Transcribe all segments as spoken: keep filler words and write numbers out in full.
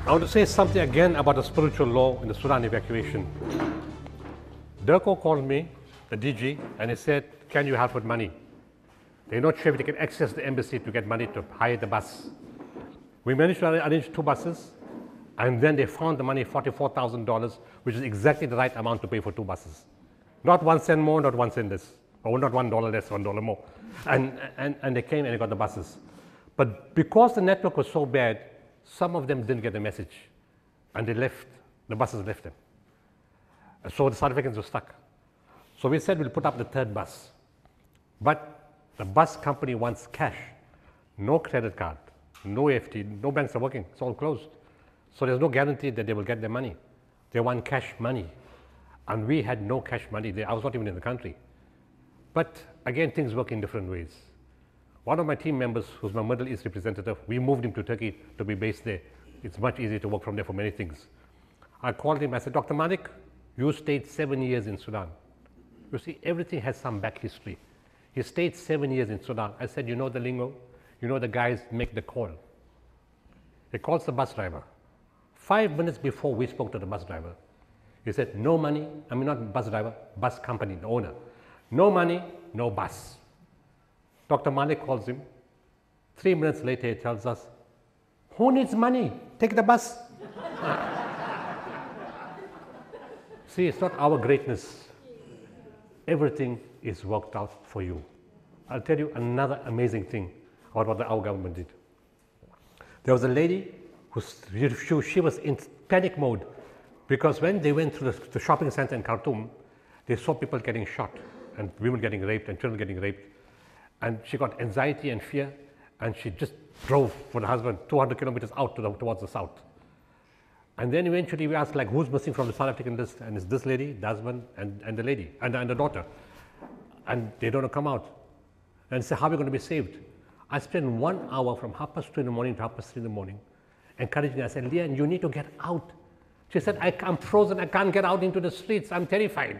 I want to say something again about the spiritual law in the Sudan evacuation. Durko called me, the D G, and he said, can you help with money? They're not sure if they can access the embassy to get money to hire the bus. We managed to arrange two buses, and then they found the money, forty-four thousand dollars, which is exactly the right amount to pay for two buses. Not one cent more, not one cent less, or not one dollar less, one dollar more. And, and, and they came and they got the buses. But because the network was so bad, some of them didn't get the message, and they left, the buses left them. So the South Africans were stuck. So we said we'll put up the third bus. But the bus company wants cash, no credit card, no E F T, no banks are working, it's all closed. So there's no guarantee that they will get their money. They want cash money. And we had no cash money there. I was not even in the country. But again, things work in different ways. One of my team members, who's my Middle East representative, we moved him to Turkey to be based there. It's much easier to work from there for many things. I called him, I said, Doctor Malik, you stayed seven years in Sudan. You see, everything has some back history. He stayed seven years in Sudan. I said, you know the lingo? You know the guys make the call. He calls the bus driver. Five minutes before we spoke to the bus driver, he said, no money, I mean not bus driver, bus company, the owner. No money, no bus. Doctor Malik calls him. Three minutes later, he tells us, who needs money? Take the bus. See, it's not our greatness. Everything is worked out for you. I'll tell you another amazing thing about what the, our government did. There was a lady who she was in panic mode because when they went through the, the shopping center in Khartoum, they saw people getting shot and women getting raped and children getting raped. And she got anxiety and fear, and she just drove with her husband two hundred kilometers out to the, towards the south. And then eventually we asked, like, who's missing from the South African list? And it's this lady, the husband, and, and the lady, and, and the daughter. And they don't come out. And say, how are we going to be saved? I spent one hour from half past two in the morning to half past three in the morning, encouraging her. I said, Leah, you need to get out. She said, I, I'm frozen, I can't get out into the streets, I'm terrified.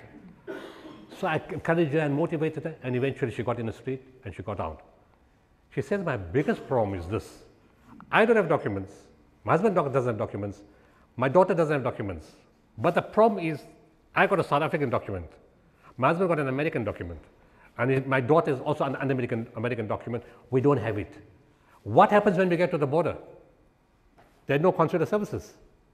So I encouraged her and motivated her, and eventually she got in the street and she got out. She says, my biggest problem is this. I don't have documents. My husband doesn't have documents. My daughter doesn't have documents. But the problem is, I got a South African document. My husband got an American document. And my daughter is also an American, American document. We don't have it. What happens when we get to the border? There are no consular services.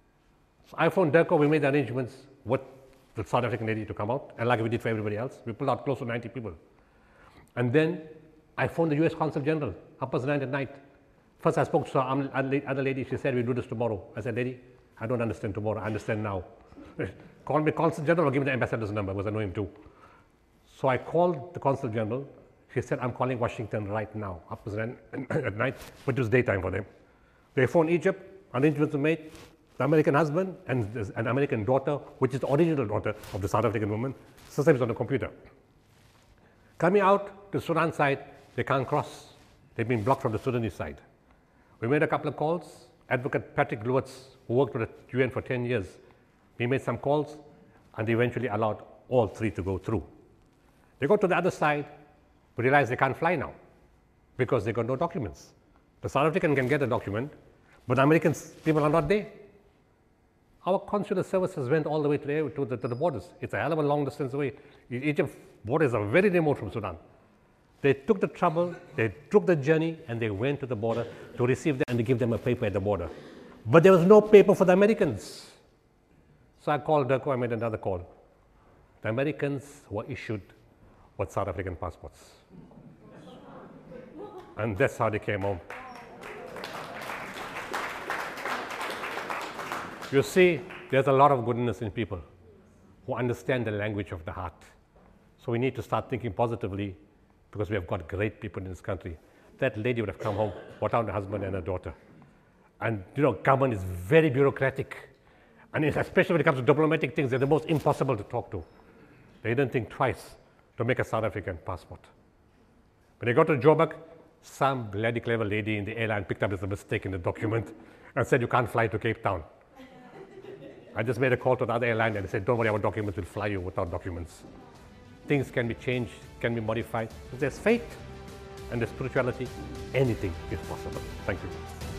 So I phoned Durko, we made the arrangements with the South African lady to come out, and like we did for everybody else, we pulled out close to ninety people. And then I phoned the U S Consul General, half past nine at night. First I spoke to some other lady, she said, we'll do this tomorrow. I said, lady, I don't understand tomorrow, I understand now. Call me Consul General or give me the ambassador's number, because I know him too. So I called the Consul General, she said, I'm calling Washington right now, half past nine at night, but it was daytime for them. They phoned Egypt, arrangements were made. The American husband and an American daughter, which is the original daughter of the South African woman, systems on the computer. Coming out to Sudan side, they can't cross. They've been blocked from the Sudanese side. We made a couple of calls. Advocate Patrick Lewitz, who worked with the U N for ten years, we made some calls, and they eventually allowed all three to go through. They go to the other side, but realize they can't fly now because they got no documents. The South African can get a document, but the American people are not there. Our consular services went all the way to the, to the, to the borders. It's a hell of a long distance away. Egypt's borders are very remote from Sudan. They took the trouble, they took the journey, and they went to the border to receive them and to give them a paper at the border. But there was no paper for the Americans. So I called Durko, I made another call. The Americans were issued with South African passports. And that's how they came home. You see, there's a lot of goodness in people who understand the language of the heart. So we need to start thinking positively because we have got great people in this country. That lady would have come home without her husband and her daughter. And you know, government is very bureaucratic. And especially when it comes to diplomatic things, they're the most impossible to talk to. They didn't think twice to make a South African passport. When they got to Joburg, some bloody clever lady in the airline picked up this mistake in the document and said, you can't fly to Cape Town. I just made a call to the other airline and they said, don't worry, our documents will fly you without documents. Things can be changed, can be modified. If there's faith and there's spirituality, anything is possible. Thank you.